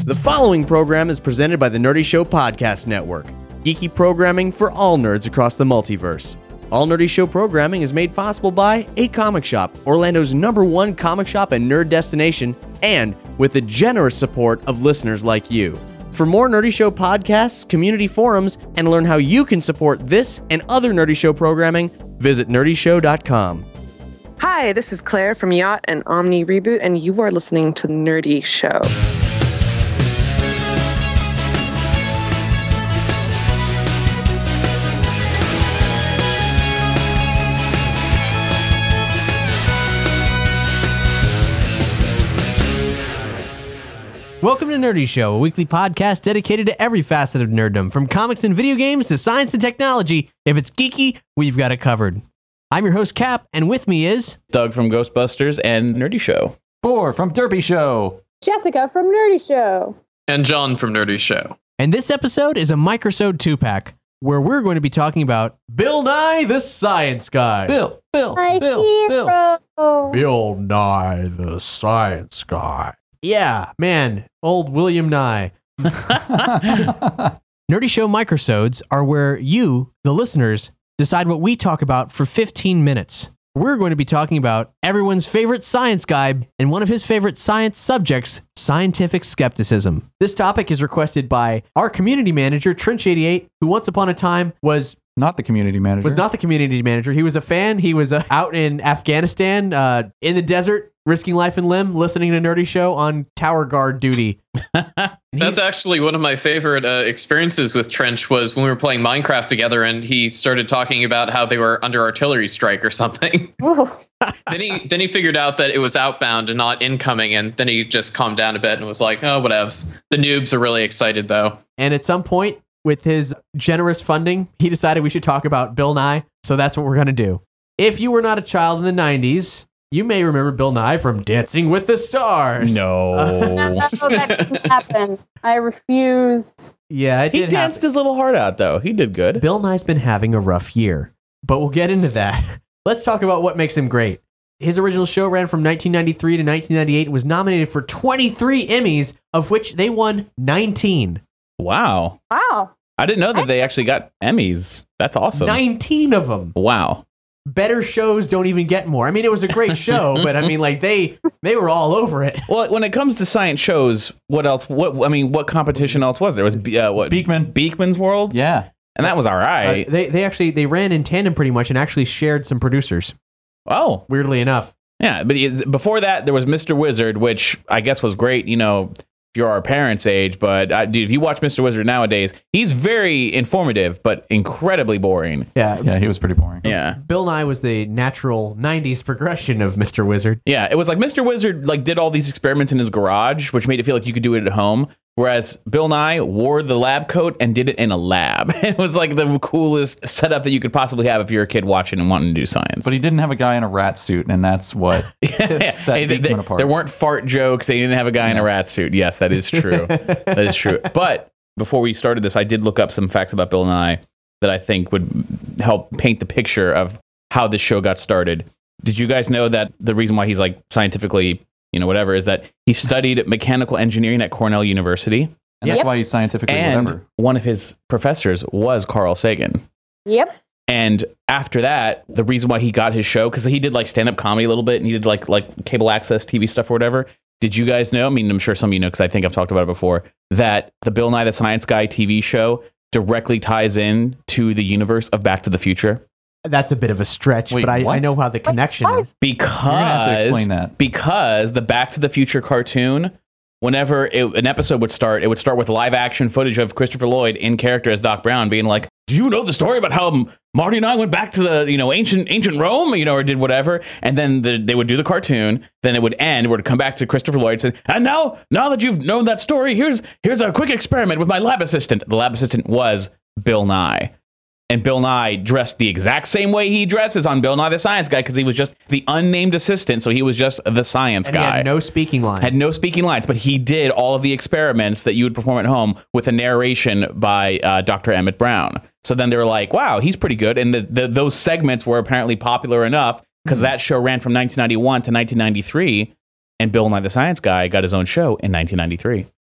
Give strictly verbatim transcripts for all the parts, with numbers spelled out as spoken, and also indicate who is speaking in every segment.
Speaker 1: The following program is presented by the Nerdy Show Podcast Network, geeky programming for all nerds across the multiverse. All Nerdy Show programming is made possible by A Comic Shop, Orlando's number one comic shop and nerd destination, and with the generous support of listeners like you. For more Nerdy Show podcasts, community forums, and learn how you can support this and other Nerdy Show programming, visit nerdy show dot com.
Speaker 2: Hi, this is Claire from Yacht and Omni Reboot, and you are listening to Nerdy Show.
Speaker 3: Welcome to Nerdy Show, a weekly podcast dedicated to every facet of nerddom, from comics and video games to science and technology. If it's geeky, we've got it covered. I'm your host, Cap, and with me is...
Speaker 4: Doug from Ghostbusters and Nerdy Show.
Speaker 5: Boar from Derpy Show.
Speaker 6: Jessica from Nerdy Show.
Speaker 7: And John from Nerdy Show.
Speaker 3: And this episode is a Microsode two-pack, where we're going to be talking about Bill Nye the Science Guy.
Speaker 5: Bill, Bill,
Speaker 6: My
Speaker 5: Bill,
Speaker 6: hero.
Speaker 5: Bill.
Speaker 3: Bill Nye the Science Guy. Yeah, man, old William Nye. Nerdy Show Microsodes are where you, the listeners, decide what we talk about for fifteen minutes. We're going to be talking about everyone's favorite science guy and one of his favorite science subjects, scientific skepticism. This topic is requested by our community manager, Trench eighty-eight, who once upon a time was...
Speaker 5: Not the community manager.
Speaker 3: Was not the community manager. He was a fan. He was uh, out in Afghanistan, uh, in the desert, risking life and limb, listening to Nerdy Show on tower guard duty.
Speaker 7: That's actually one of my favorite uh, experiences with Trench was when we were playing Minecraft together and he started talking about how they were under artillery strike or something. then he then he figured out that it was outbound and not incoming, and then he just calmed down a bit and was like, oh, whatevs. The noobs are really excited, though.
Speaker 3: And at some point, with his generous funding, he decided we should talk about Bill Nye, so that's what we're going to do. If you were not a child in the nineties, you may remember Bill Nye from Dancing with the Stars.
Speaker 4: No.
Speaker 6: No, that didn't happen. I refused.
Speaker 3: Yeah, it
Speaker 4: He
Speaker 3: did
Speaker 4: danced
Speaker 3: happen.
Speaker 4: his little heart out, though. He did good.
Speaker 3: Bill Nye's been having a rough year, but we'll get into that. Let's talk about what makes him great. His original show ran from nineteen ninety-three to nineteen ninety-eight and was nominated for twenty-three Emmys, of which they won nineteen.
Speaker 4: Wow.
Speaker 6: Wow.
Speaker 4: I didn't know that they actually got Emmys. That's awesome.
Speaker 3: nineteen of them.
Speaker 4: Wow.
Speaker 3: Better shows don't even get more. I mean, it was a great show, but I mean, like they they were all over it.
Speaker 4: Well, when it comes to science shows, what else? What I mean, what competition else was there? Was uh, what
Speaker 5: Beekman.
Speaker 4: Beekman's World?
Speaker 5: Yeah.
Speaker 4: And that was all right.
Speaker 3: Uh, they they actually they ran in tandem pretty much and actually shared some producers.
Speaker 4: Oh,
Speaker 3: Weirdly enough.
Speaker 4: yeah. But it- before that, there was Mister Wizard, which I guess was great. You know, if you're our parents' age, but uh, dude, if you watch Mister Wizard nowadays, he's very informative, but incredibly boring.
Speaker 3: Yeah.
Speaker 5: Yeah, he was pretty boring.
Speaker 4: Yeah.
Speaker 3: Bill Nye was the natural nineties progression of Mister Wizard.
Speaker 4: Yeah, it was like Mister Wizard like did all these experiments in his garage, which made it feel like you could do it at home. Whereas Bill Nye wore the lab coat and did it in a lab. It was like the coolest setup that you could possibly have if you're a kid watching and wanting to do science.
Speaker 5: But he didn't have a guy in a rat suit, and that's what
Speaker 4: Yeah.
Speaker 5: set
Speaker 4: Hey,
Speaker 5: Beekman
Speaker 4: th-
Speaker 5: apart.
Speaker 4: There weren't fart jokes. They didn't have a guy in a
Speaker 5: Yeah.
Speaker 4: rat suit. Yes, that is true. That is true. But before we started this, I did look up some facts about Bill Nye that I think would help paint the picture of how this show got started. Did you guys know that the reason why he's like scientifically, you know, whatever, is that he studied mechanical engineering at Cornell University?
Speaker 5: and that's
Speaker 6: Yep.
Speaker 5: why he's scientifically
Speaker 4: And
Speaker 5: whatever.
Speaker 4: one of his professors was Carl Sagan.
Speaker 6: Yep.
Speaker 4: And after that, the reason why he got his show, because he did like stand-up comedy a little bit, and he did like like cable access T V stuff or whatever. Did you guys know? I mean, I'm sure some of you know because I think I've talked about it before. That the Bill Nye the Science Guy T V show directly ties in to the universe of Back to the Future.
Speaker 3: That's a bit of a stretch,
Speaker 5: Wait,
Speaker 3: but I, I
Speaker 5: what?
Speaker 3: know how the connection
Speaker 6: what?
Speaker 3: is.
Speaker 4: Because
Speaker 5: You're gonna have to explain that.
Speaker 4: Because the Back to the Future cartoon, whenever it, an episode would start, it would start with live action footage of Christopher Lloyd in character as Doc Brown, being like, "Do you know the story about how Marty and I went back to the you know ancient ancient Rome, you know, or did whatever?" And then the, they would do the cartoon, then it would end, it would come back to Christopher Lloyd and say, "And now, now that you've known that story, here's here's a quick experiment with my lab assistant." The lab assistant was Bill Nye. And Bill Nye dressed the exact same way he dresses on Bill Nye the Science Guy because he was just the unnamed assistant, so he was just the science
Speaker 3: And
Speaker 4: guy.
Speaker 3: he had no speaking lines.
Speaker 4: Had no speaking lines, but he did all of the experiments that you would perform at home with a narration by uh, Doctor Emmett Brown. So then they were like, wow, he's pretty good. And the, the, those segments were apparently popular enough because that show ran from nineteen ninety-one to nineteen ninety-three, and Bill Nye the Science Guy got his own show in nineteen ninety-three.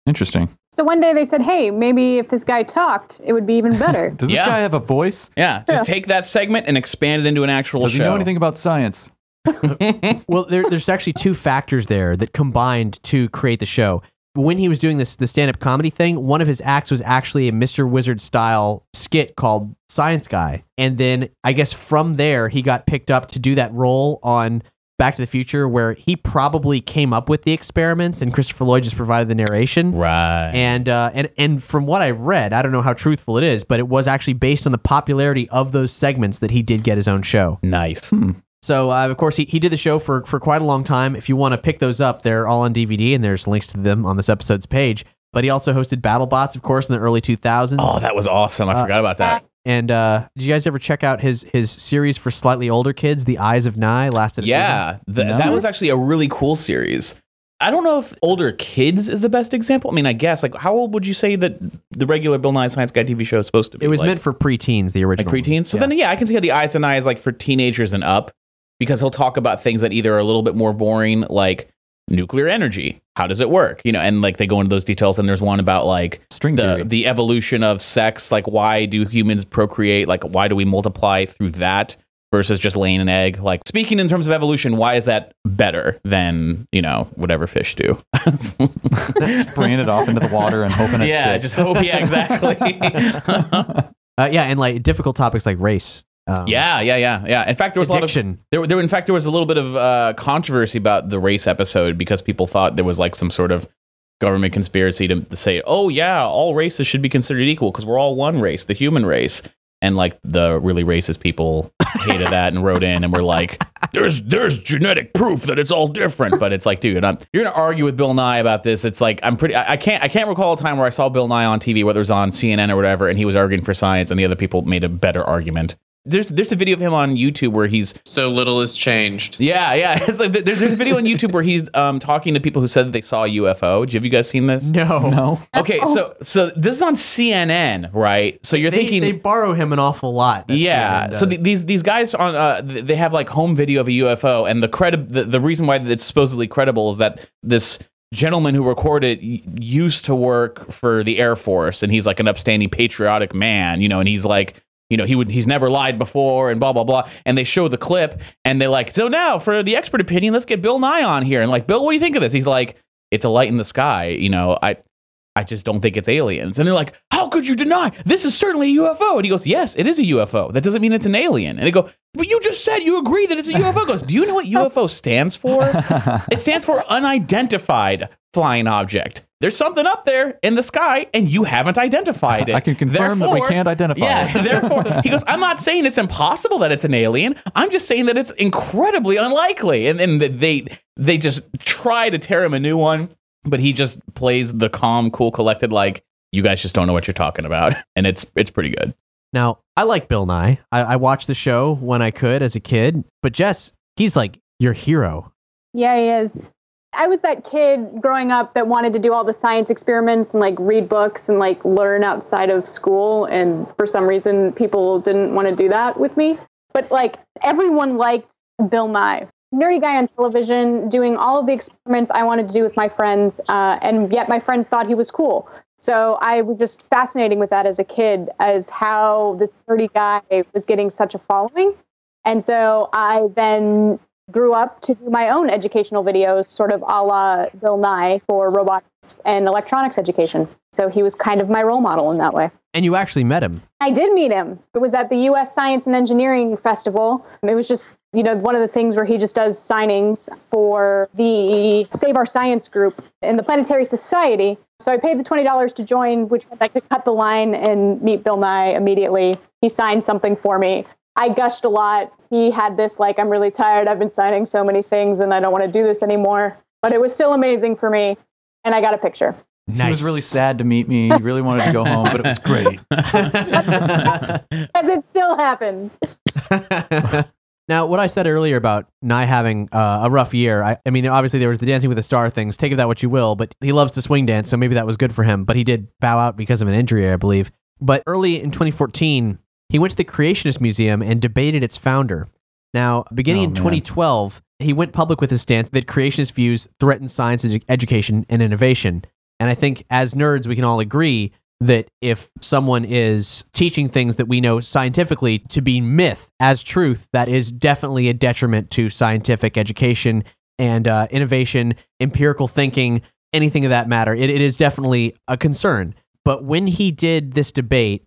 Speaker 5: Interesting.
Speaker 6: So one day they said, hey, maybe if this guy talked, it would be even better.
Speaker 5: Does this
Speaker 4: Yeah.
Speaker 5: guy have a voice?
Speaker 4: Yeah, just take that segment and expand it into an actual
Speaker 5: Does
Speaker 4: show.
Speaker 5: he know anything about science?
Speaker 3: Well, there, there's actually two factors there that combined to create the show. When he was doing this, the stand-up comedy thing, one of his acts was actually a Mister Wizard style skit called Science Guy. And then I guess from there, he got picked up to do that role on Back to the Future, where he probably came up with the experiments and Christopher Lloyd just provided the narration.
Speaker 4: Right.
Speaker 3: And uh, and and from what I read, I don't know how truthful it is, but it was actually based on the popularity of those segments that he did get his own show.
Speaker 4: Nice.
Speaker 3: So, uh, of course, he, he did the show for, for quite a long time. If you want to pick those up, they're all on D V D, and there's links to them on this episode's page. But he also hosted BattleBots, of course, in the early two thousands.
Speaker 4: Oh, that was awesome. I
Speaker 3: Uh,
Speaker 4: forgot about that.
Speaker 3: And uh, did you guys ever check out his his series for slightly older kids, The Eyes of Nye, lasted a
Speaker 4: Yeah,
Speaker 3: season?
Speaker 4: th-
Speaker 5: No?
Speaker 4: that was actually a really cool series. I don't know if older kids is the best example. I mean, I guess, like, how old would you say that the regular Bill Nye Science Guy T V show is supposed to be?
Speaker 3: It was
Speaker 4: like,
Speaker 3: meant for preteens, the
Speaker 4: like
Speaker 3: original.
Speaker 4: preteens. So
Speaker 3: Yeah.
Speaker 4: then, yeah, I can see how The Eyes of Nye is like for teenagers and up, because he'll talk about things that either are a little bit more boring, like nuclear energy. How does it work? You know, and like they go into those details. And there's one about like
Speaker 5: String
Speaker 4: the
Speaker 5: theory.
Speaker 4: the evolution of sex. Like, why do humans procreate? Like, why do we multiply through that versus just laying an egg? Like, speaking in terms of evolution, why is that better than, you know, whatever fish do?
Speaker 5: Spraying it off into the water and hoping it
Speaker 4: yeah,
Speaker 5: sticks.
Speaker 4: just hope. Yeah, exactly.
Speaker 3: Uh, yeah, and like difficult topics like race. Um,
Speaker 4: yeah, yeah, yeah, yeah. In fact, there was a lot of
Speaker 3: addiction.
Speaker 4: There, there, in fact, there was a little bit of uh, controversy about the race episode because people thought there was like some sort of government conspiracy to, to say, "Oh yeah, all races should be considered equal because we're all one race, the human race." And like the really racist people hated that and wrote in and were like, "There's there's genetic proof that it's all different." But it's like, dude, I'm, you're gonna argue with Bill Nye about this. It's like I'm pretty. I, I can't. I can't recall a time where I saw Bill Nye on T V, whether it was on C N N or whatever, and he was arguing for science, and the other people made a better argument. There's there's a video of him on YouTube where he's
Speaker 7: So little has changed.
Speaker 4: yeah yeah it's like there's, there's a video on YouTube where he's um talking to people who said that they saw a U F O. Have you guys seen this?
Speaker 3: No.
Speaker 5: No.
Speaker 4: Okay, so so this is on C N N, right? So you're
Speaker 3: They,
Speaker 4: thinking
Speaker 3: they borrow him an awful lot. that
Speaker 4: yeah.
Speaker 3: C N N
Speaker 4: So
Speaker 3: does.
Speaker 4: th- these these guys on uh, th- they have like home video of a U F O, and the credi- the, the reason why it's supposedly credible is that this gentleman who recorded y- used to work for the Air Force, and he's like an upstanding, patriotic man, you know, and he's like. You know, he would he's never lied before and blah, blah, blah. And they show the clip and they're like, so now for the expert opinion, let's get Bill Nye on here. And like, Bill, what do you think of this? He's like, it's a light in the sky. You know, I I just don't think it's aliens. And they're like, how could you deny? This is certainly a U F O. And he goes, yes, it is a U F O. That doesn't mean it's an alien. And they go, but you just said you agree that it's a U F O. He goes, do you know what U F O stands for? It stands for unidentified flying object. There's something up there in the sky and you haven't identified it.
Speaker 5: I can confirm that we
Speaker 4: Therefore-
Speaker 5: can't identify
Speaker 4: yeah,
Speaker 5: it.
Speaker 4: therefore, he goes, I'm not saying it's impossible that it's an alien. I'm just saying that it's incredibly unlikely. And then they they just try to tear him a new one, but he just plays the calm, cool, collected, like, you guys just don't know what you're talking about. And it's it's pretty good.
Speaker 3: Now, I like Bill Nye. I, I watched the show when I could as a kid, but Jess, he's like your hero.
Speaker 6: Yeah, he is. I was that kid growing up that wanted to do all the science experiments and like read books and like learn outside of school. And for some reason, people didn't want to do that with me. But like everyone liked Bill Nye. Nerdy guy on television doing all of the experiments I wanted to do with my friends. Uh, and yet my friends thought he was cool. So I was just fascinating with that as a kid, as how this nerdy guy was getting such a following. And so I then grew up to do my own educational videos, sort of a la Bill Nye, for robotics and electronics education. So he was kind of my role model in that way.
Speaker 3: And you actually met him.
Speaker 6: I did meet him. It was at the U S Science and Engineering Festival. It was just, you know, one of the things where he just does signings for the Save Our Science group in the Planetary Society. So I paid the twenty dollars to join, which meant I could cut the line and meet Bill Nye immediately. He signed something for me. I gushed a lot. He had this, like, I'm really tired. I've been signing so many things and I don't want to do this anymore. But it was still amazing for me. And I got a picture.
Speaker 5: He was really sad to meet me. He really wanted to go home, but it was great.
Speaker 6: As it still happened.
Speaker 3: Now, what I said earlier about Nye having uh, a rough year, I, I mean, obviously there was the Dancing with the Star things. Take of that what you will, but he loves to swing dance, so maybe that was good for him. But he did bow out because of an injury, I believe. But early in twenty fourteen, he went to the Creationist Museum and debated its founder. Now, beginning
Speaker 5: Oh,
Speaker 3: in
Speaker 5: man.
Speaker 3: twenty twelve, he went public with his stance that creationist views threaten science edu- education and innovation. And I think as nerds, we can all agree that if someone is teaching things that we know scientifically to be myth as truth, that is definitely a detriment to scientific education and uh, innovation, empirical thinking, anything of that matter. It, it is definitely a concern. But when he did this debate,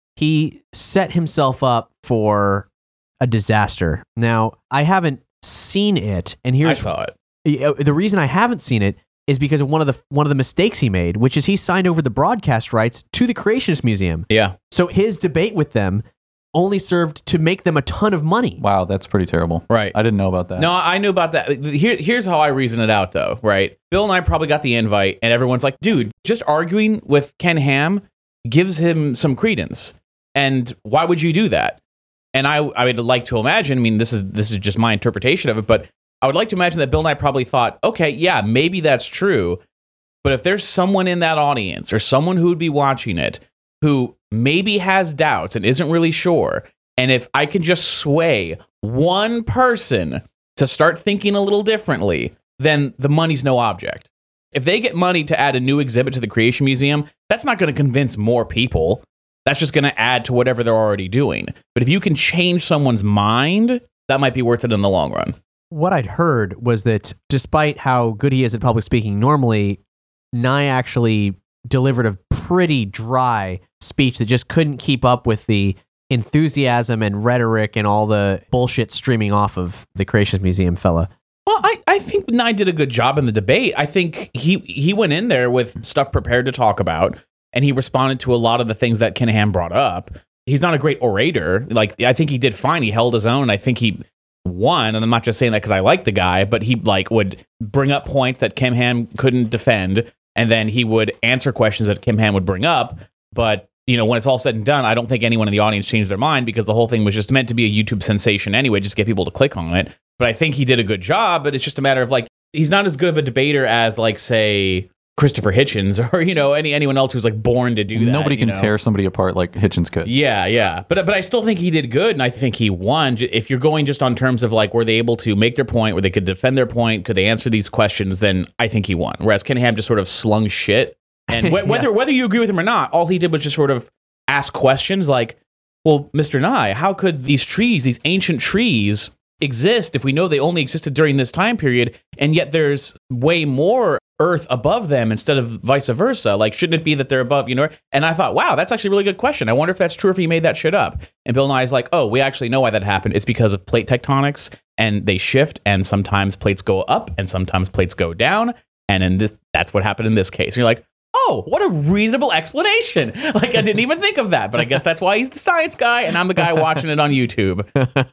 Speaker 3: he set himself up for a disaster. Now, I haven't seen it, and here's
Speaker 4: I saw it.
Speaker 3: The reason I haven't seen it is because of one of the one of the mistakes he made, which is he signed over the broadcast rights to the Creationist Museum.
Speaker 4: Yeah.
Speaker 3: So his debate with them only served to make them a ton of money.
Speaker 5: Wow, that's pretty terrible.
Speaker 4: Right.
Speaker 5: I didn't know about that.
Speaker 4: No, I knew about that. Here, here's how I reason it out, though, right? Bill and I probably got the invite, and everyone's like, dude, just arguing with Ken Ham gives him some credence. And why would you do that? And I, I would like to imagine, I mean, this is this is just my interpretation of it, but I would like to imagine that Bill and I probably thought, okay, yeah, maybe that's true. But if there's someone in that audience or someone who would be watching it who maybe has doubts and isn't really sure, and if I can just sway one person to start thinking a little differently, then the money's no object. If they get money to add a new exhibit to the Creation Museum, that's not going to convince more people. That's just going to add to whatever they're already doing. But if you can change someone's mind, that might be worth it in the long run.
Speaker 3: What I'd heard was that despite how good he is at public speaking normally, Nye actually delivered a pretty dry speech that just couldn't keep up with the enthusiasm and rhetoric and all the bullshit streaming off of the Creationist Museum fella.
Speaker 4: Well, I, I think Nye did a good job in the debate. I think he, he went in there with stuff prepared to talk about, and he responded to a lot of the things that Ken Ham brought up. He's not a great orator. Like, I think he did fine. He held his own. I think he won, and I'm not just saying that because I like the guy, but he like would bring up points that Ken Ham couldn't defend, and then he would answer questions that Ken Ham would bring up. But, you know, when it's all said and done, I don't think anyone in the audience changed their mind because the whole thing was just meant to be a YouTube sensation anyway, just to get people to click on it. But I think he did a good job, but it's just a matter of like, he's not as good of a debater as like, say, Christopher Hitchens or, you know, any anyone else who's like born to do that.
Speaker 5: Nobody can
Speaker 4: you know?
Speaker 5: tear somebody apart like Hitchens could.
Speaker 4: Yeah, yeah. But but I still think he did good, and I think he won. If you're going just on terms of like, were they able to make their point, were they could defend their point, could they answer these questions, then I think he won. Whereas Ken Ham just sort of slung shit. And wh- whether yeah. whether you agree with him or not, all he did was just sort of ask questions like, well, Mister Nye, how could these trees, these ancient trees, exist if we know they only existed during this time period, and yet there's way more Earth above them instead of vice versa? Like, shouldn't it be that they're above, you know? And I thought, wow, that's actually a really good question. I wonder if that's true, if he made that shit up. And Bill Nye's like, oh, we actually know why that happened. It's because of plate tectonics, and they shift, and sometimes plates go up, and sometimes plates go down, and in this, that's what happened in this case. And you're like, oh, what a reasonable explanation. Like, I didn't even think of that, but I guess that's why he's the science guy, and I'm the guy watching it on YouTube.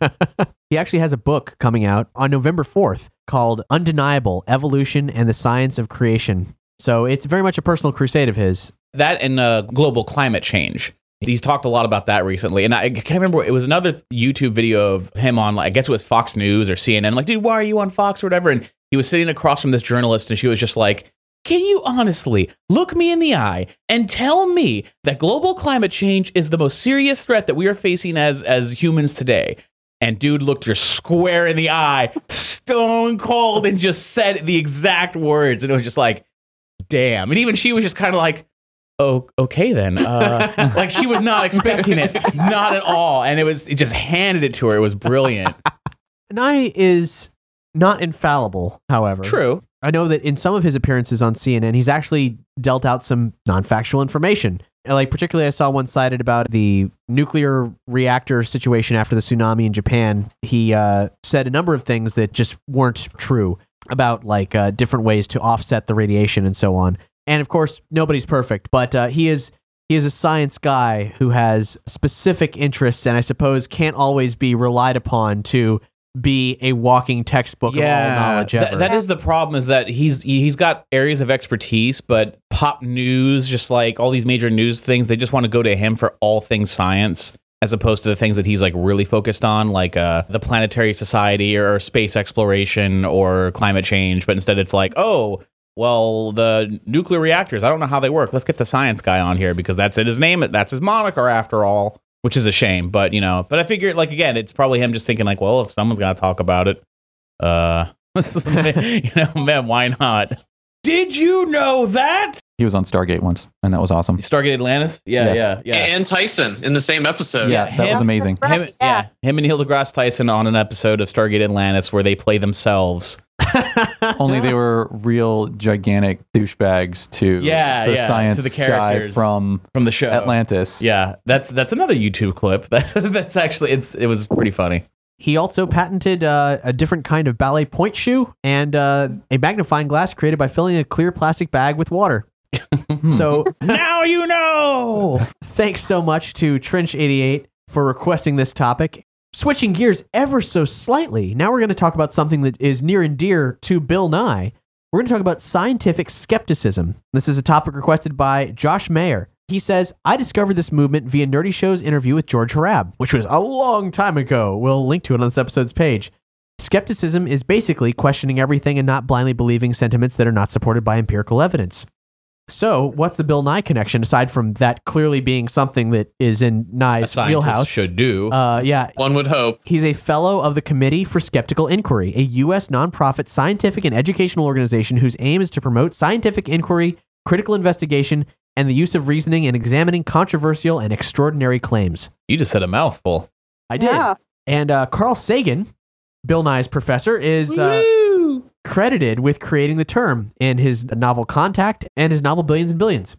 Speaker 3: He actually has a book coming out on November fourth called Undeniable: Evolution and the Science of Creation. So it's very much a personal crusade of his.
Speaker 4: That and uh, global climate change. He's talked a lot about that recently. And I can't remember, it was another YouTube video of him on, like, I guess it was Fox News or C N N. I'm like, dude, why are you on Fox or whatever? And he was sitting across from this journalist, and she was just like, can you honestly look me in the eye and tell me that global climate change is the most serious threat that we are facing as, as humans today? And dude looked her square in the eye, stone cold, and just said the exact words. And it was just like, damn. And even she was just kind of like, oh, okay then. Uh, like, she was not expecting it, not at all. And it was, it just handed it to her. It was brilliant.
Speaker 3: Nye is not infallible, however.
Speaker 4: True.
Speaker 3: I know that in some of his appearances on C N N, he's actually dealt out some non-factual information. Like, particularly, I saw one cited about the nuclear reactor situation after the tsunami in Japan. He uh, said a number of things that just weren't true about, like, uh, different ways to offset the radiation and so on. And, of course, nobody's perfect, but uh, he is he is a science guy who has specific interests and I suppose can't always be relied upon to be a walking textbook
Speaker 4: yeah,
Speaker 3: of all knowledge ever.
Speaker 4: Th- that is the problem, is that he's he's got areas of expertise, but pop news, just like all these major news things, they just want to go to him for all things science, as opposed to the things that he's like really focused on, like uh, the Planetary Society or space exploration or climate change. But instead it's like, oh, well, the nuclear reactors, I don't know how they work. Let's get the science guy on here because that's it, his name, that's his moniker after all. Which is a shame, but, you know, but I figure, like, again, it's probably him just thinking, like, well, if someone's got to talk about it, uh, you know, man, why not? Did you know that?
Speaker 5: He was on Stargate once, and that was awesome.
Speaker 4: Stargate Atlantis? Yeah,
Speaker 5: Yes.
Speaker 4: yeah, yeah.
Speaker 7: And Tyson in the same episode.
Speaker 5: Yeah, that
Speaker 4: him-
Speaker 5: was amazing.
Speaker 6: Right,
Speaker 4: Him, yeah. him and Neil deGrasse Tyson on an episode of Stargate Atlantis where they play themselves.
Speaker 5: Only they were real gigantic douchebags to
Speaker 4: Yeah,
Speaker 5: the
Speaker 4: yeah,
Speaker 5: science
Speaker 4: to the
Speaker 5: guy
Speaker 4: characters
Speaker 5: from
Speaker 4: from the show.
Speaker 5: Atlantis.
Speaker 4: Yeah, that's that's another YouTube clip. That, that's actually it's it was pretty funny.
Speaker 3: He also patented uh, a different kind of ballet point shoe and uh, a magnifying glass created by filling a clear plastic bag with water. So
Speaker 4: Now you know.
Speaker 3: thanks so much to Trench eighty-eight for requesting this topic. Switching gears ever so slightly, now we're going to talk about something that is near and dear to Bill Nye. We're going to talk about scientific skepticism. This is a topic requested by Josh Mayer. He says, I discovered this movement via Nerdy Show's interview with George Harab, which was a long time ago. We'll link to it on this episode's page. Skepticism is basically questioning everything and not blindly believing sentiments that are not supported by empirical evidence. So, what's the Bill Nye connection, aside from that clearly being something that is in
Speaker 4: A
Speaker 3: Nye's
Speaker 4: scientist
Speaker 3: wheelhouse?
Speaker 4: should do.
Speaker 3: Uh, yeah,
Speaker 7: One would hope.
Speaker 3: he's a fellow of the Committee for Skeptical Inquiry, a U S nonprofit scientific and educational organization whose aim is to promote scientific inquiry, critical investigation, and the use of reasoning in examining controversial and extraordinary claims.
Speaker 4: You just said a mouthful.
Speaker 3: I did.
Speaker 6: Yeah.
Speaker 3: And uh, Carl Sagan, Bill Nye's professor, is uh, credited with creating the term in his novel Contact and his novel Billions and Billions.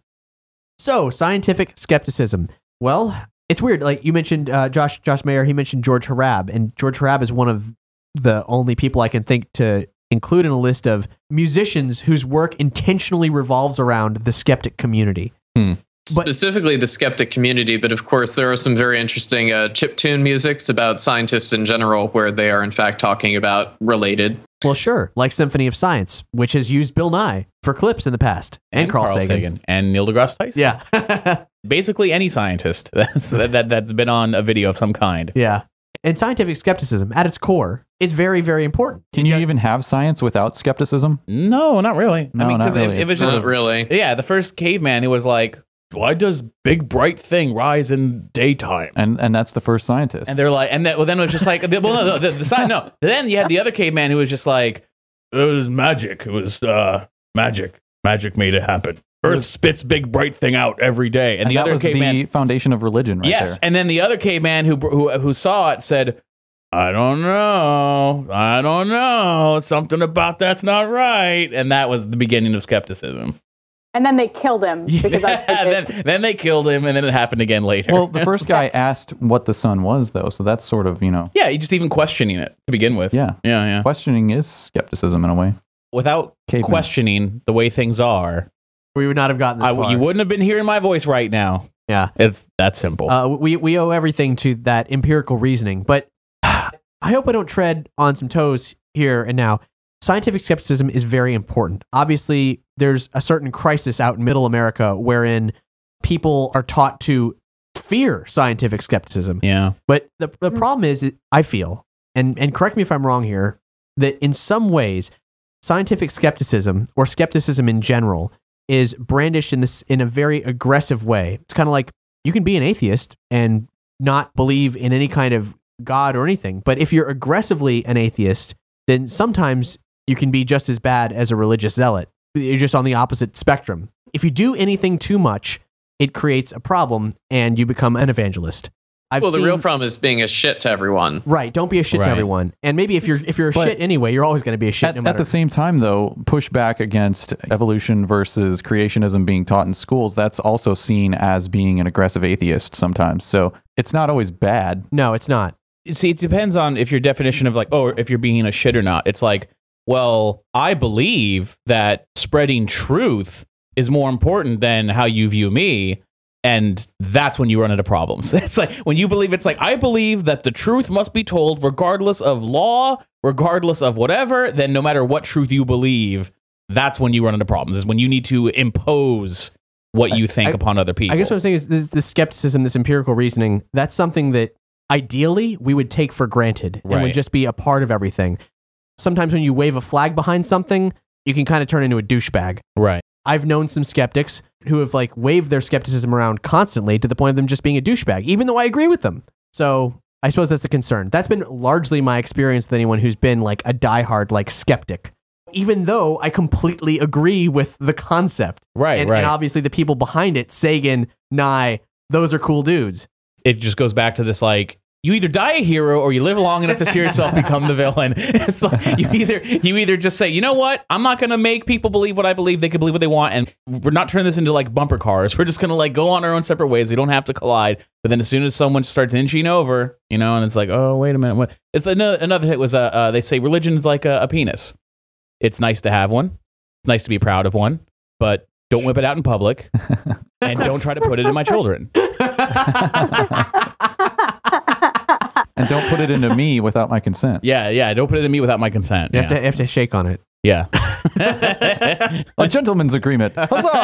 Speaker 3: So, scientific skepticism. Well, it's weird. Like you mentioned, uh, Josh Josh Mayer, he mentioned George Harab, and George Harab is one of the only people I can think to include in a list of musicians whose work intentionally revolves around the skeptic community. But-
Speaker 7: Specifically the skeptic community, but of course there are some very interesting uh, chiptune musics about scientists in general where they are in fact talking about related.
Speaker 3: Well, sure, like Symphony of Science, which has used Bill Nye for clips in the past, and, Carl, Sagan.
Speaker 4: and Neil deGrasse Tyson.
Speaker 3: Yeah.
Speaker 4: Basically any scientist that's that, that that's been on a video of some kind.
Speaker 3: Yeah. And scientific skepticism, at its core, is very, very important.
Speaker 5: Can you even have science without skepticism?
Speaker 4: No, not really.
Speaker 5: No,
Speaker 4: I mean,
Speaker 5: not
Speaker 4: 'cause
Speaker 5: really.
Speaker 4: It, it was
Speaker 5: It's
Speaker 4: just
Speaker 7: Not really.
Speaker 4: yeah. The first caveman, who was like, "Why does big bright thing rise in daytime?"
Speaker 5: And and that's the first scientist.
Speaker 4: And they're like, and then well, then it was just like, well, no, the, the, the sign, no. Then you had the other caveman who was just like, it was magic. It was uh, magic. Magic made it happen. Earth spits big bright thing out every day. And,
Speaker 5: And
Speaker 4: the
Speaker 5: that
Speaker 4: other
Speaker 5: was
Speaker 4: caveman,
Speaker 5: the foundation of religion right
Speaker 4: yes.
Speaker 5: there.
Speaker 4: And then the other caveman who who who saw it said, I don't know. I don't know. Something about that's not right. And that was the beginning of skepticism.
Speaker 6: And then they killed him because I
Speaker 4: Yeah, then, then they killed him, and then it happened again later.
Speaker 5: Well, the first guy asked what the sun was, though, so that's sort of, you know,
Speaker 4: yeah, you just even questioning it to begin with.
Speaker 5: yeah.
Speaker 4: Yeah, yeah.
Speaker 5: Questioning is skepticism in a way.
Speaker 4: Without
Speaker 5: Caveman.
Speaker 4: questioning the way things are,
Speaker 3: We would not have gotten this
Speaker 4: I,
Speaker 3: far.
Speaker 4: you wouldn't have been hearing my voice right now.
Speaker 3: Yeah.
Speaker 4: It's that simple.
Speaker 3: Uh, we, we owe everything to that empirical reasoning. But I hope I don't tread on some toes here and now. Scientific skepticism is very important. Obviously, there's a certain crisis out in middle America wherein people are taught to fear scientific skepticism.
Speaker 4: yeah.
Speaker 3: But the, the problem is, I feel, and, and correct me if I'm wrong here, that in some ways, scientific skepticism or skepticism in general is brandished in this in a very aggressive way. It's kind of like you can be an atheist and not believe in any kind of God or anything. But if you're aggressively an atheist, then sometimes you can be just as bad as a religious zealot. You're just on the opposite spectrum. If you do anything too much, it creates a problem and you become an evangelist. I've
Speaker 7: well, the
Speaker 3: seen,
Speaker 7: real problem is being a shit to everyone.
Speaker 3: Right, don't be a shit
Speaker 4: Right.
Speaker 3: to everyone. And maybe if you're if you're a
Speaker 5: But
Speaker 3: shit anyway, you're always going to be a shit
Speaker 5: At,
Speaker 3: no matter.
Speaker 5: at the same time, though, pushback against evolution versus creationism being taught in schools, that's also seen as being an aggressive atheist sometimes. So it's not always bad.
Speaker 3: No, it's not.
Speaker 4: See, it depends on if your definition of like, oh, if you're being a shit or not. It's like, well, I believe that spreading truth is more important than how you view me. And that's when you run into problems. It's like when you believe it's like, I believe that the truth must be told regardless of law, regardless of whatever, then no matter what truth you believe, that's when you run into problems, is when you need to impose what you think
Speaker 3: I-
Speaker 4: upon other people.
Speaker 3: I guess what I'm saying is this, this skepticism, this empirical reasoning, that's something that ideally we would take for granted and
Speaker 4: Right.
Speaker 3: would just be a part of everything. Sometimes when you wave a flag behind something, you can kind of turn into a douchebag.
Speaker 4: Right.
Speaker 3: I've known some skeptics who have like waved their skepticism around constantly to the point of them just being a douchebag, even though I agree with them. So I suppose that's a concern. That's been largely my experience with anyone who's been like a diehard like skeptic. even though I completely agree with the concept.
Speaker 4: Right,
Speaker 3: and,
Speaker 4: right.
Speaker 3: And obviously the people behind it, Sagan, Nye, those are cool dudes.
Speaker 4: It just goes back to this, like, you either die a hero or you live long enough to see yourself become the villain. It's like you either you either just say, you know what, I'm not gonna make people believe what I believe. They can believe what they want, and we're not turning this into like bumper cars. We're just gonna like go on our own separate ways. We don't have to collide. But then as soon as someone starts inching over, you know, and it's like, oh wait a minute, what? It's another another hit was uh, uh they say religion is like a, a penis. It's nice to have one. It's nice to be proud of one, but don't whip it out in public, and don't try to put it in my children.
Speaker 5: And don't put it into me without my consent.
Speaker 4: Yeah, yeah. Don't put it in me without my consent.
Speaker 3: You
Speaker 4: yeah.
Speaker 3: have to you have to shake on it.
Speaker 4: Yeah.
Speaker 5: A gentleman's agreement.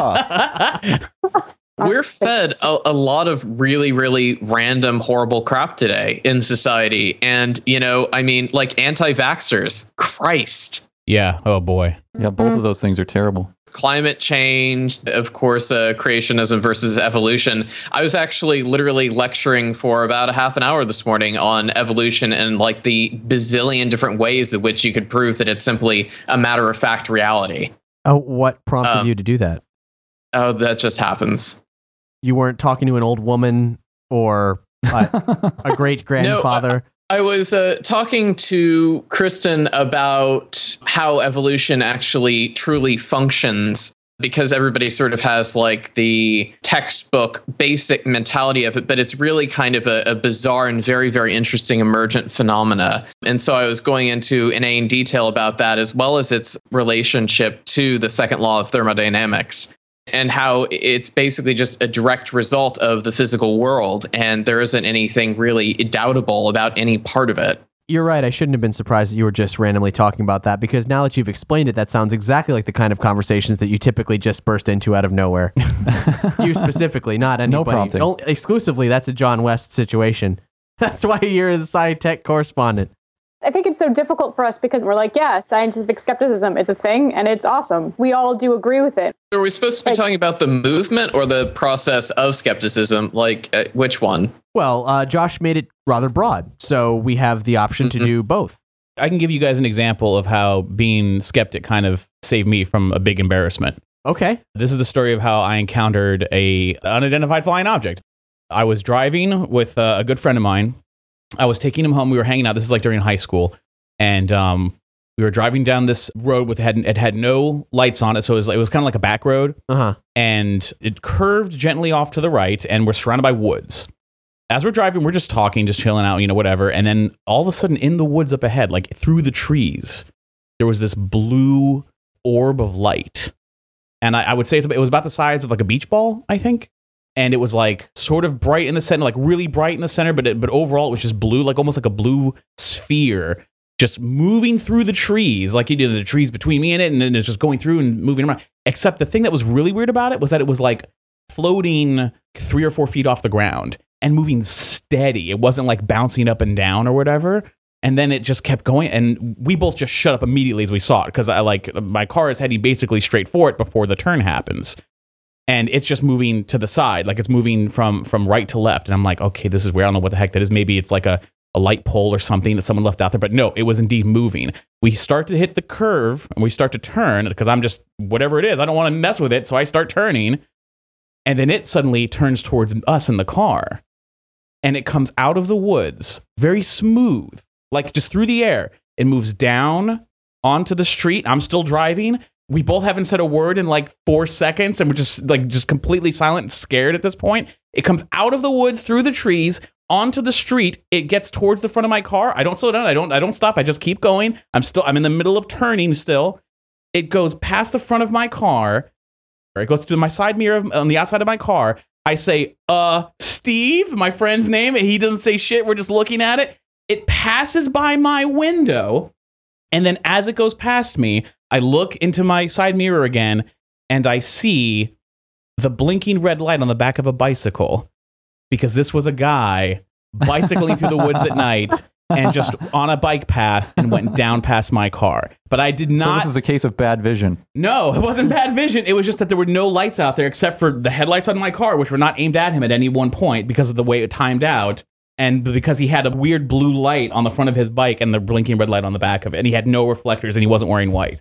Speaker 5: Huzzah!
Speaker 7: We're fed a, a lot of really, really random, horrible crap today in society. And, you know, I mean, like anti-vaxxers, Christ.
Speaker 4: Yeah. Oh, boy.
Speaker 5: Yeah, both of those things are terrible.
Speaker 7: Climate change, of course, uh, creationism versus evolution. I was actually literally lecturing for about a half an hour this morning on evolution and like the bazillion different ways in which you could prove that it's simply a matter of fact reality.
Speaker 3: Oh, what prompted
Speaker 7: Um,
Speaker 3: you to do that?
Speaker 7: Oh, that just happens.
Speaker 3: You weren't talking to an old woman or a, a great grandfather.
Speaker 7: I was uh, talking to Kristen about how evolution actually truly functions, because everybody sort of has like the textbook basic mentality of it, but it's really kind of a, a bizarre and very, very interesting emergent phenomena. And so I was going into inane detail about that, as well as its relationship to the second law of thermodynamics, and how it's basically just a direct result of the physical world, and there isn't anything really doubtable about any part of it.
Speaker 3: You're right. I shouldn't have been surprised that you were just randomly talking about that, because now that you've explained it, that sounds exactly like the kind of conversations that you typically just burst into out of nowhere. You specifically, not anybody.
Speaker 5: No prompting.
Speaker 3: Don't, exclusively, that's a John West situation. That's why you're the sci-tech correspondent.
Speaker 6: I think it's so difficult for us because we're like, yeah, scientific skepticism is a thing and it's awesome. We all do agree with it.
Speaker 7: Are we supposed to be
Speaker 6: Like-
Speaker 7: talking about the movement or the process of skepticism? Like, uh, which one?
Speaker 3: Well, uh, Josh made it rather broad, so we have the option to do both.
Speaker 4: I can give you guys an example of how being skeptic kind of saved me from a big embarrassment.
Speaker 3: Okay.
Speaker 4: This is the story of how I encountered a unidentified flying object. I was driving with uh, a good friend of mine. I was taking him home. We were hanging out. This is like during high school. And um, we were driving down this road with had it had no lights on it. So it was, it was kind of like a back road.
Speaker 3: Uh-huh.
Speaker 4: And it curved gently off to the right. And we're surrounded by woods. As we're driving, we're just talking, just chilling out, you know, whatever. And then all of a sudden in the woods up ahead, like through the trees, there was this blue orb of light. And I, I would say it's, it was about the size of like a beach ball, I think. And it was like sort of bright in the center, like really bright in the center, but it, but overall it was just blue, like almost like a blue sphere, just moving through the trees, like you did the trees between me and it, and then it's just going through and moving around. Except the thing that was really weird about it was that it was like floating three or four feet off the ground and moving steady. It wasn't like bouncing up and down or whatever. And then it just kept going, and we both just shut up immediately as we saw it, because I like my car is heading basically straight for it before the turn happens. And it's just moving to the side, like it's moving from from right to left. And I'm like, okay, this is weird. I don't know what the heck that is. Maybe it's like a, a light pole or something that someone left out there. But no, it was indeed moving. We start to hit the curve and we start to turn, because I'm just, whatever it is, I don't want to mess with it. So I start turning. And then it suddenly turns towards us in the car. And it comes out of the woods, very smooth, like just through the air. It moves down onto the street. I'm still driving. We both haven't said a word in like four seconds, and we're just like just completely silent and scared at this point. It comes out of the woods, through the trees, onto the street. It gets towards the front of my car. I don't slow down. I don't. I don't stop. I just keep going. I'm still. I'm in the middle of turning still. It goes past the front of my car. Or it goes to my side mirror of, on the outside of my car. I say, "Uh, Steve," my friend's name, and he doesn't say shit. We're just looking at it. It passes by my window, and then as it goes past me, I look into my side mirror again, and I see the blinking red light on the back of a bicycle, because this was a guy bicycling through the woods at night and just on a bike path and went down past my car. But I did not...
Speaker 5: So this is a case of bad vision.
Speaker 4: No, it wasn't bad vision. It was just that there were no lights out there except for the headlights on my car, which were not aimed at him at any one point because of the way it timed out. And because he had a weird blue light on the front of his bike and the blinking red light on the back of it. And he had no reflectors and he wasn't wearing white.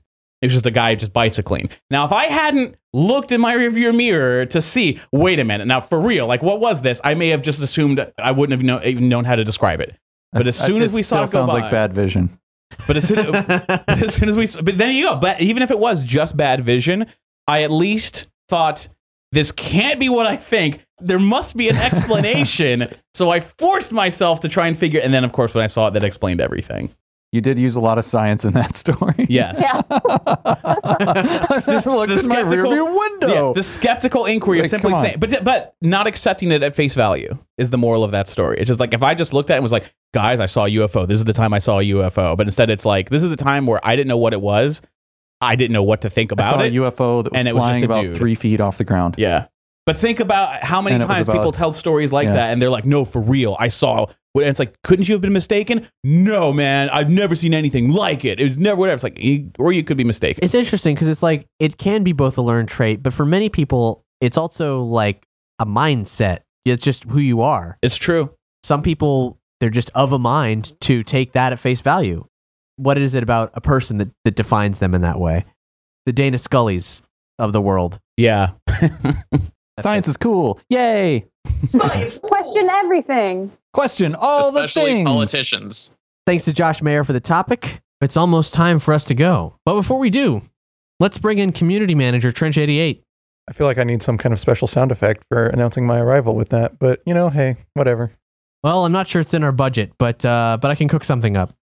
Speaker 4: It was just a guy just bicycling. Now, if I hadn't looked in my rearview mirror to see, wait a minute, now for real, like what was this? I may have just assumed I wouldn't have know, even known how to describe it. But as soon as we saw it
Speaker 5: still
Speaker 4: go
Speaker 5: sounds
Speaker 4: by,
Speaker 5: like bad vision.
Speaker 4: But as soon as, but as soon as we, but then you go. But even if it was just bad vision, I at least thought this can't be what I think. There must be an explanation. So I forced myself to try and figure. And then, of course, when I saw it, that explained everything.
Speaker 5: You did use a lot of science in that story.
Speaker 4: Yes.
Speaker 6: Yeah.
Speaker 5: I just looked in my rearview window.
Speaker 4: Yeah, the skeptical inquiry
Speaker 5: Like,
Speaker 4: of simply
Speaker 5: come on.
Speaker 4: saying, but but not accepting it at face value is the moral of that story. It's just like if I just looked at it and was like, guys, I saw a U F O. This is the time I saw a U F O. But instead, it's like this is the time where I didn't know what it was. I didn't know what to think
Speaker 5: I
Speaker 4: about
Speaker 5: saw
Speaker 4: it.
Speaker 5: a U F O that was
Speaker 4: and it was
Speaker 5: flying
Speaker 4: just a
Speaker 5: about
Speaker 4: dude.
Speaker 5: three feet off the ground.
Speaker 4: Yeah. But think about how many
Speaker 5: And it was
Speaker 4: times
Speaker 5: about-
Speaker 4: people tell stories like
Speaker 5: yeah.
Speaker 4: that and they're like, no, for real, I saw. And it's like, couldn't you have been mistaken? No, man, I've never seen anything like it. It was never whatever. It's like, you- or you could be mistaken.
Speaker 3: It's interesting because it's like it can be both a learned trait, but for many people, it's also like a mindset. It's just who you are.
Speaker 4: It's true.
Speaker 3: Some people, they're just of a mind to take that at face value. What is it about a person that, that defines them in that way? The Dana Scullys of the world.
Speaker 4: Yeah.
Speaker 5: Science is cool. Yay.
Speaker 6: Question everything.
Speaker 5: Question all the
Speaker 7: Especially
Speaker 5: things.
Speaker 7: politicians.
Speaker 3: Thanks to Josh Mayer for the topic. It's almost time for us to go. But before we do, let's bring in community manager Trench eighty-eight.
Speaker 8: I feel like I need some kind of special sound effect for announcing my arrival with that, but you know, hey, whatever.
Speaker 3: Well, I'm not sure it's in our budget, but uh, but I can cook something up.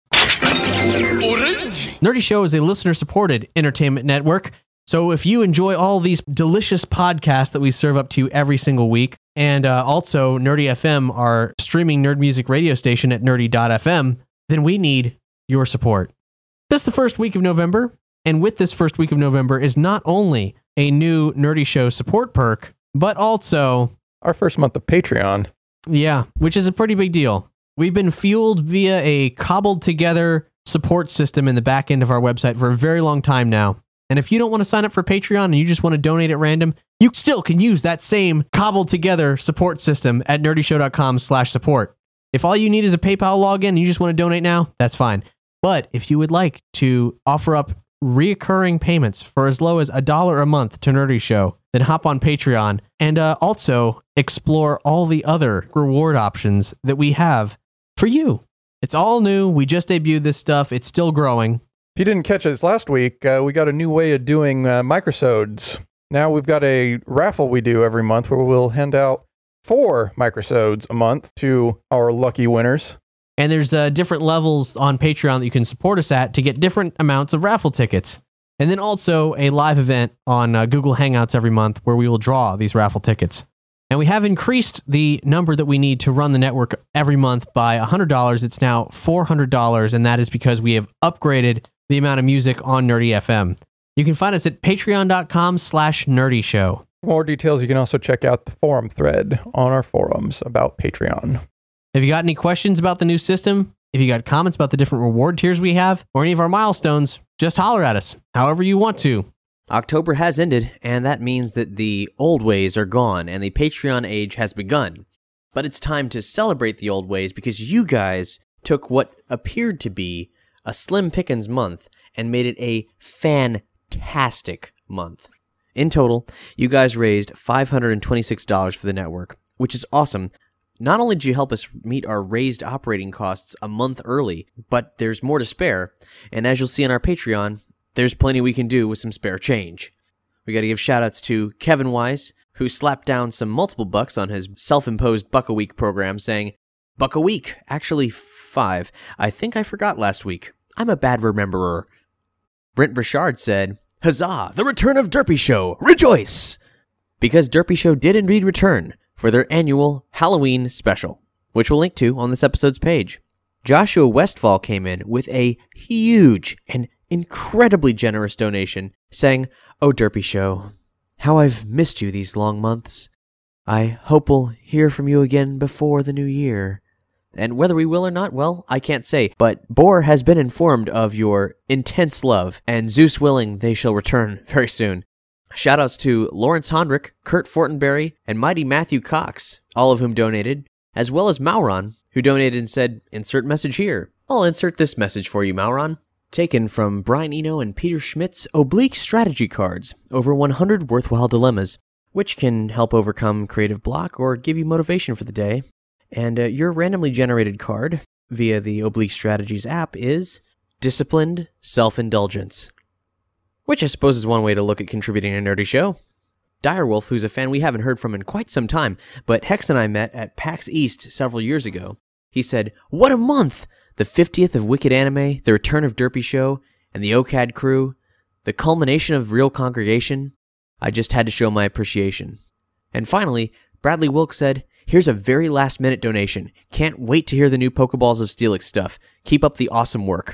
Speaker 3: Nerdy Show is a listener-supported entertainment network. So if you enjoy all these delicious podcasts that we serve up to you every single week, and uh, also Nerdy F M, our streaming nerd music radio station at nerdy dot f m, then we need your support. This is the first week of November, and with this first week of November is not only a new Nerdy Show support perk, but also,
Speaker 8: Our first month of Patreon.
Speaker 3: yeah, which is a pretty big deal. We've been fueled via a cobbled together support system in the back end of our website for a very long time now. And if you don't want to sign up for Patreon and you just want to donate at random, you still can use that same cobbled together support system at nerdyshow.com slash support. If all you need is a PayPal login and you just want to donate now, that's fine. But if you would like to offer up reoccurring payments for as low as a dollar a month to Nerdy Show, then hop on Patreon and uh, also explore all the other reward options that we have for you. It's all new. We just debuted this stuff. It's still growing.
Speaker 8: If you didn't catch us last week, uh, we got a new way of doing uh, microsodes. Now we've got a raffle we do every month where we'll hand out four microsodes a month to our lucky winners.
Speaker 3: And there's uh, different levels on Patreon that you can support us at to get different amounts of raffle tickets. And then also a live event on uh, Google Hangouts every month where we will draw these raffle tickets. And we have increased the number that we need to run the network every month by one hundred dollars. It's now four hundred dollars, and that is because we have upgraded the amount of music on Nerdy F M. You can find us at patreon.com slash nerdy show.
Speaker 8: For more details, you can also check out the forum thread on our forums about Patreon.
Speaker 3: If you got any questions about the new system, if you got comments about the different reward tiers we have, or any of our milestones, just holler at us, however you want to.
Speaker 1: October has ended, and that means that the old ways are gone and the Patreon age has begun. But it's time to celebrate the old ways because you guys took what appeared to be a slim pickings month and made it a fantastic month. In total, you guys raised five hundred twenty-six dollars for the network, which is awesome. Not only did you help us meet our raised operating costs a month early, but there's more to spare, and as you'll see on our Patreon, there's plenty we can do with some spare change. We gotta give shoutouts to Kevin Wise, who slapped down some multiple bucks on his self-imposed buck a week program, saying, "Buck a week, actually five. I think I forgot last week. I'm a bad rememberer." Brent Burchard said, "Huzzah, the return of Derpy Show, rejoice!" Because Derpy Show did indeed return for their annual Halloween special, which we'll link to on this episode's page. Joshua Westfall came in with a huge and incredibly generous donation, saying, "Oh, Derpy Show, how I've missed you these long months. I hope we'll hear from you again before the new year. And whether we will or not, well, I can't say, but Boar has been informed of your intense love, and Zeus willing, they shall return very soon." Shoutouts to Lawrence Hondrick, Kurt Fortenberry, and Mighty Matthew Cox, all of whom donated, as well as Mauron, who donated and said, "Insert message here." I'll insert this message for you, Mauron. Taken from Brian Eno and Peter Schmidt's Oblique Strategy Cards, over one hundred worthwhile dilemmas, which can help overcome creative block or give you motivation for the day. And uh, your randomly generated card via the Oblique Strategies app is Disciplined Self-Indulgence, which I suppose is one way to look at contributing to a nerdy show. Direwolf, who's a fan we haven't heard from in quite some time, but Hex and I met at PAX East several years ago. He said, "What a month! The fiftieth of Wicked Anime, the return of Derpy Show, and the O C A D crew, the culmination of Real Congregation. I just had to show my appreciation." And finally, Bradley Wilk said, "Here's a very last-minute donation. Can't wait to hear the new Pokeballs of Steelix stuff. Keep up the awesome work."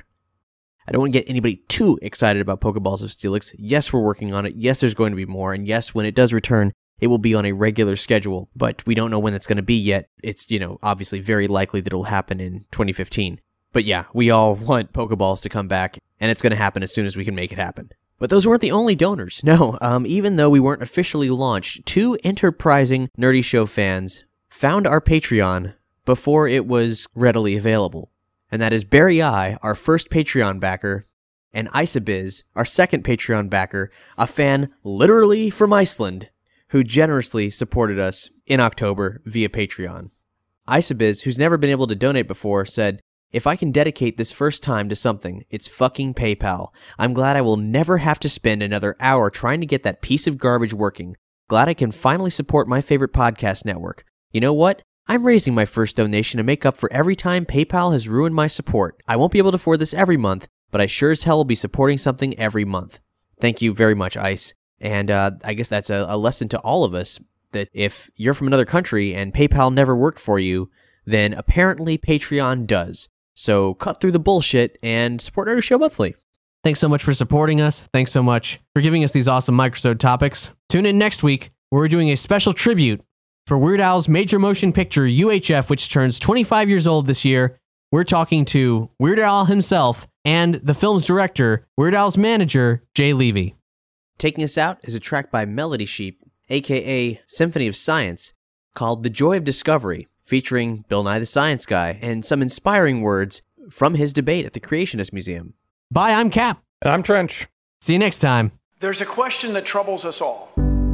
Speaker 1: I don't want to get anybody too excited about Pokeballs of Steelix. Yes, we're working on it. Yes, there's going to be more. And yes, when it does return, it will be on a regular schedule. But we don't know when it's going to be yet. It's, you know, obviously very likely that it'll happen in twenty fifteen. But yeah, we all want Pokeballs to come back, and it's going to happen as soon as we can make it happen. But those weren't the only donors. No, um, even though we weren't officially launched, two enterprising Nerdy Show fans found our Patreon before it was readily available. And that is Barry I, our first Patreon backer, and Isabiz, our second Patreon backer, a fan literally from Iceland, who generously supported us in October via Patreon. Isabiz, who's never been able to donate before, said, "If I can dedicate this first time to something, it's fucking PayPal. I'm glad I will never have to spend another hour trying to get that piece of garbage working. Glad I can finally support my favorite podcast network. You know what? I'm raising my first donation to make up for every time PayPal has ruined my support. I won't be able to afford this every month, but I sure as hell will be supporting something every month." Thank you very much, Ice. And uh, I guess that's a, a lesson to all of us, that if you're from another country and PayPal never worked for you, then apparently Patreon does. So cut through the bullshit and support our show monthly.
Speaker 3: Thanks so much for supporting us. Thanks so much for giving us these awesome microsode topics. Tune in next week, where we're doing a special tribute for Weird Al's major motion picture, U H F, which turns twenty-five years old this year. We're talking to Weird Al himself and the film's director, Weird Al's manager, Jay Levy.
Speaker 1: Taking us out is a track by Melody Sheep, aka Symphony of Science, called The Joy of Discovery, featuring Bill Nye the Science Guy and some inspiring words from his debate at the Creationist Museum.
Speaker 3: Bye, I'm Cap.
Speaker 8: And I'm Trench.
Speaker 3: See you next time.
Speaker 9: There's a question that troubles us all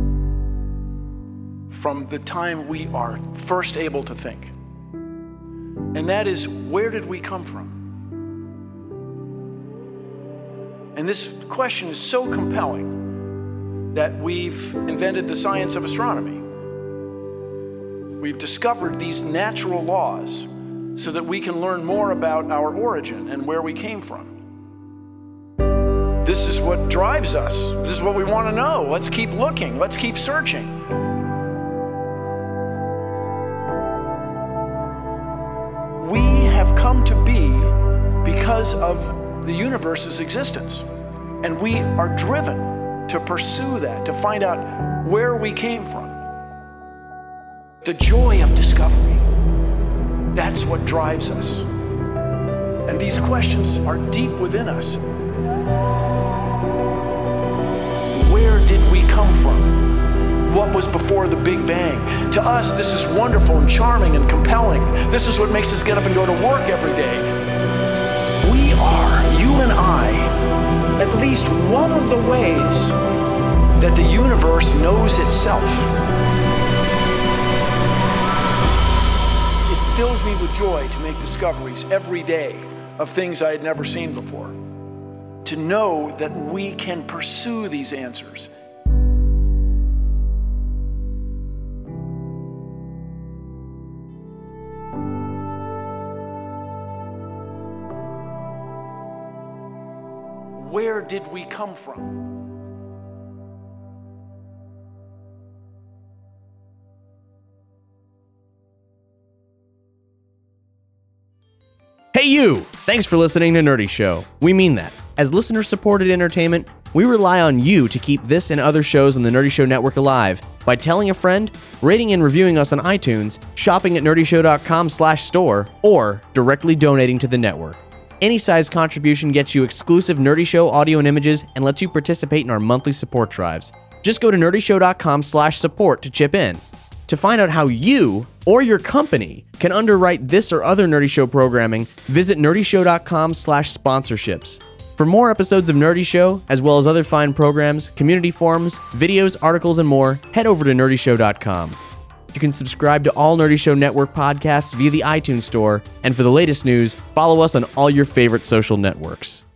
Speaker 9: from the time we are first able to think. And that is, where did we come from? And this question is so compelling that we've invented the science of astronomy. We've discovered these natural laws so that we can learn more about our origin and where we came from. This is what drives us. This is what we want to know. Let's keep looking. Let's keep searching. We have come to be because of the universe's existence. And we are driven to pursue that, to find out where we came from. The joy of discovery, that's what drives us. And these questions are deep within us. Where did we come from? What was before the Big Bang? To us, this is wonderful and charming and compelling. This is what makes us get up and go to work every day. We are, you and I, at least one of the ways that the universe knows itself. It fills me with joy to make discoveries every day of things I had never seen before. To know that we can pursue these answers. Where did we come from?
Speaker 1: Hey you! Thanks for listening to Nerdy Show. We mean that. As listener-supported entertainment, we rely on you to keep this and other shows on the Nerdy Show Network alive by telling a friend, rating and reviewing us on iTunes, shopping at nerdyshow.com slash store, or directly donating to the network. Any size contribution gets you exclusive Nerdy Show audio and images and lets you participate in our monthly support drives. Just go to nerdyshow.com slash support to chip in. To find out how you or your company can underwrite this or other Nerdy Show programming, visit nerdyshow.com slash sponsorships. For more episodes of Nerdy Show, as well as other fine programs, community forums, videos, articles, and more, head over to nerdy show dot com. You can subscribe to all Nerdy Show Network podcasts via the iTunes Store, and for the latest news, follow us on all your favorite social networks.